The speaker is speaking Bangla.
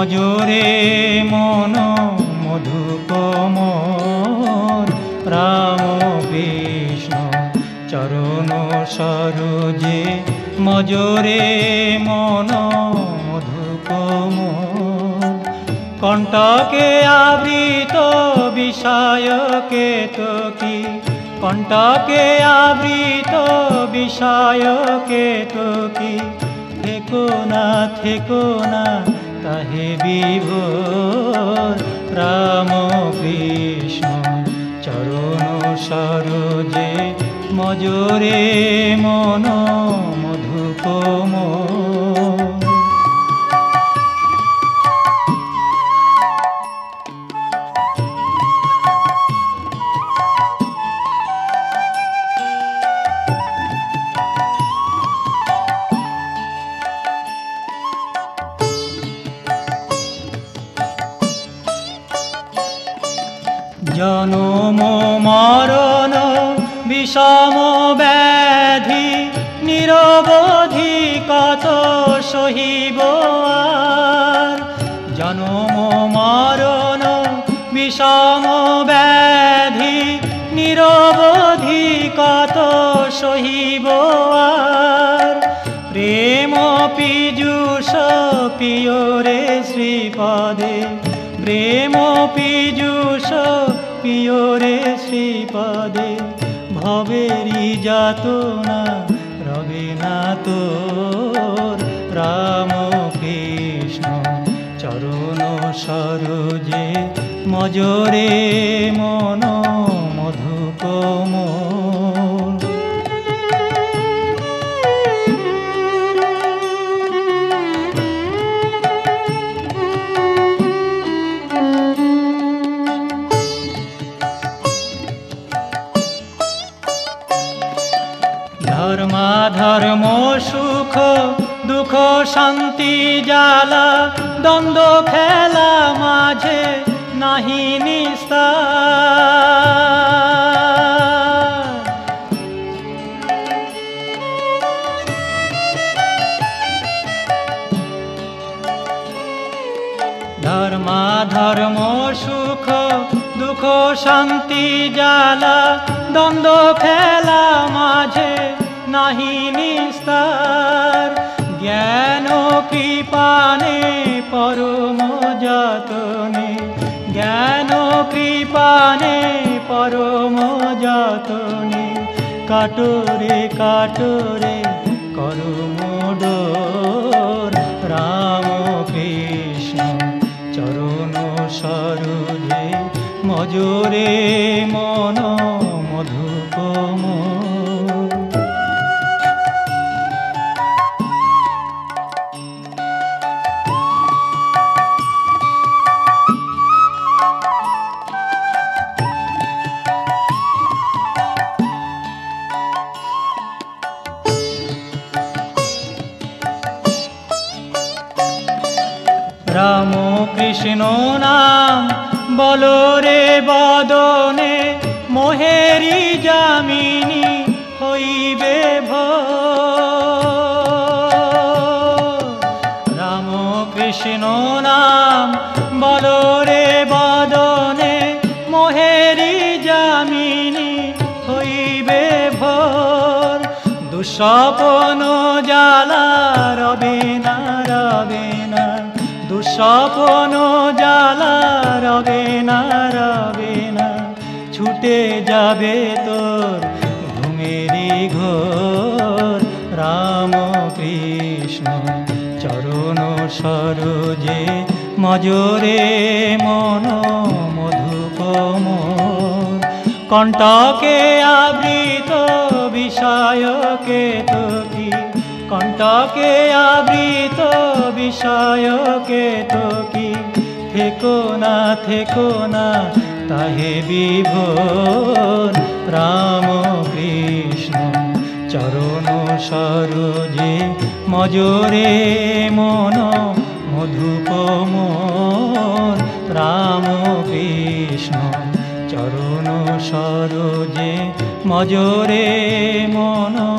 মজরে মন মধুকমল রাম কৃষ্ণ চরণ সরোজে মজরে মন মধুকমল কণ্টকে আবৃত বিষয় কেতকী কণ্টকে আবৃত বিষয় কেতকী থেকো না তাহে বিভোর রাম কৃষ্ণ চরণ সরোজে মজরে মন মধুকমল জনম মরণ বিষম ব্যাধি নিরবধি কত সহিব আর জনম মরণ বিষম ব্যাধি নিরবধি কত সহিব আর প্রেম পীযুষ পিয়রে শ্রীপদে প্রেম পীযুষ পিয়রে শ্রীপদে ভবেরি যাতনা রবে না তোর রাম কৃষ্ণ চরণ সরোজে মজরে মন মধুকমল ধর্ম সুখ দুঃখ শান্তি জ্বালা দ্বন্দ্ব খেলা মাঝে নাহি নিস্তার ধর্ম সুখ দুঃখ শান্তি জ্বালা দ্বন্দ্ব খেলা মাঝে নাহি নিস্তার জ্ঞান কৃপানে পরম যতনে জ্ঞান কৃপানে পরম যতনে কাটরে করম ডোর রাম কৃষ্ণ চরণ সরোজে মজরে মন মধুকমল রাম কৃষ্ণ নাম বলরে বদনে মোহেরি যামিনী হইবে রাম কৃষ্ণ নাম বলরে বদনে মোহেরি যামিনী হইবে ভোর দুঃস্বপ্ন জ্বালা রবে না দুঃস্বপ্ন জ্বালা রবে না ছুটে যাবে তোর ঘুমেরি ঘোর রাম কৃষ্ণ চরণ সরোজে মজরে মন মধুকমল কণ্টকে আবৃত বিষয় কেতকী কণ্টকে আবৃত বিষয় কেতকী থেকো না তাহে বিভোর রাম কৃষ্ণ চরণ সরোজে মজরে মন মধুকমল রাম কৃষ্ণ চরণ সরোজে মজরে মন